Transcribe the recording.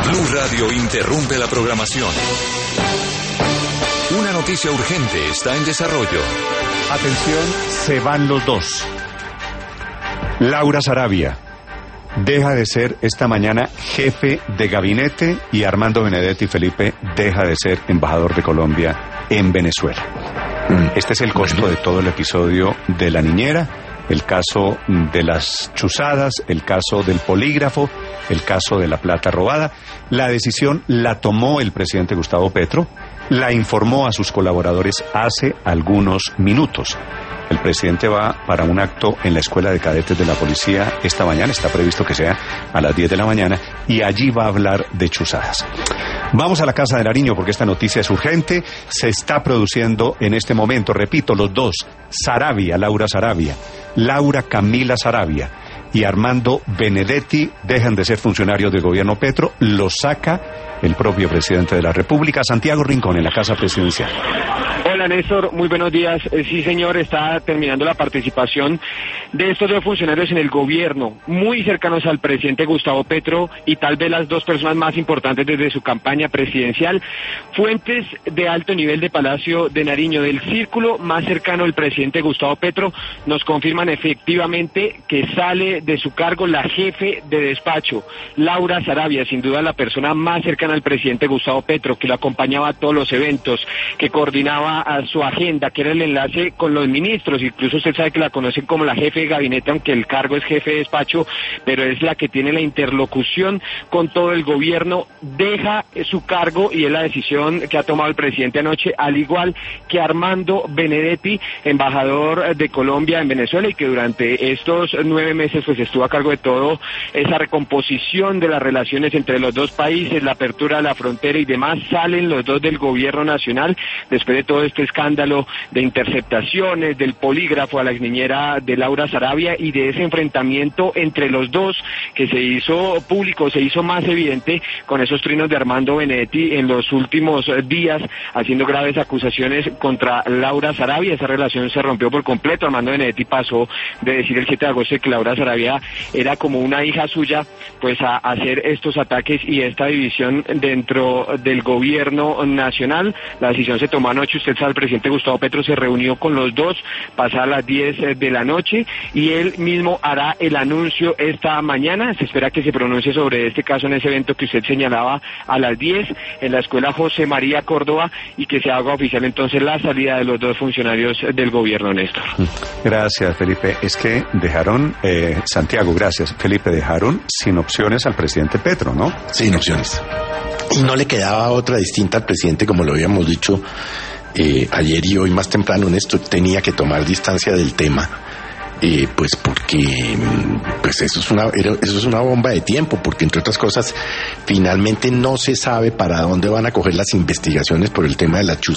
Blue Radio interrumpe la programación. Una noticia urgente está en desarrollo. Atención, se van los dos. Laura Saravia deja de ser esta mañana jefe de gabinete y Armando Benedetti Felipe deja de ser embajador de Colombia en Venezuela. Este es el costo de todo el episodio de la niñera, el caso de las chuzadas, el caso del polígrafo, el caso de la plata robada. La decisión la tomó el presidente Gustavo Petro, la informó a sus colaboradores hace algunos minutos. El presidente va para un acto en la Escuela de Cadetes de la Policía esta mañana, está previsto que sea a las 10 de la mañana, y allí va a hablar de chuzadas. Vamos a la Casa de Nariño porque esta noticia es urgente, se está produciendo en este momento, repito, los dos, Saravia, Laura Saravia, Laura Camila Saravia y Armando Benedetti dejan de ser funcionarios del gobierno Petro, los saca el propio presidente de la República. Santiago Rincón, en la Casa Presidencial. Hola Néstor, muy buenos días. Sí señor, está terminando la participación de estos dos funcionarios en el gobierno, muy cercanos al presidente Gustavo Petro y tal vez las dos personas más importantes desde su campaña presidencial. Fuentes de alto nivel de Palacio de Nariño, del círculo más cercano al presidente Gustavo Petro, nos confirman efectivamente que sale de su cargo la jefe de despacho, Laura Saravia, sin duda la persona más cercana al presidente Gustavo Petro, que lo acompañaba a todos los eventos, que coordinaba a su agenda, que era el enlace con los ministros. Incluso usted sabe que la conocen como la jefe de gabinete, aunque el cargo es jefe de despacho, pero es la que tiene la interlocución con todo el gobierno. Deja su cargo y es la decisión que ha tomado el presidente anoche, al igual que Armando Benedetti, embajador de Colombia en Venezuela, y que durante estos 9 meses pues estuvo a cargo de todo esa recomposición de las relaciones entre los dos países, la apertura de la frontera y demás. Salen los dos del gobierno nacional después de todo este escándalo de interceptaciones, del polígrafo a la exniñera de Laura Saravia y de ese enfrentamiento entre los dos que se hizo público, se hizo más evidente con esos trinos de Armando Benedetti en los últimos días, haciendo graves acusaciones contra Laura Saravia. Esa relación se rompió por completo. Armando Benedetti pasó de decir el 7 de agosto que Laura Saravia era como una hija suya, pues a hacer estos ataques y esta división dentro del gobierno nacional. La decisión se tomó anoche. Usted sabe, el presidente Gustavo Petro se reunió con los dos pasadas las 10 de la noche y él mismo hará el anuncio esta mañana. Se espera que se pronuncie sobre este caso en ese evento que usted señalaba a las 10 en la Escuela José María Córdoba, y que se haga oficial entonces la salida de los dos funcionarios del gobierno, Néstor. Gracias, Felipe. Es que dejaron, Santiago, gracias, Felipe, dejaron sin opciones al presidente Petro, ¿no? Sin opciones. Y no le quedaba otra distinta al presidente, como lo habíamos dicho ayer y hoy más temprano. Néstor tenía que tomar distancia del tema, pues porque pues eso es una bomba de tiempo, porque entre otras cosas finalmente no se sabe para dónde van a coger las investigaciones por el tema de las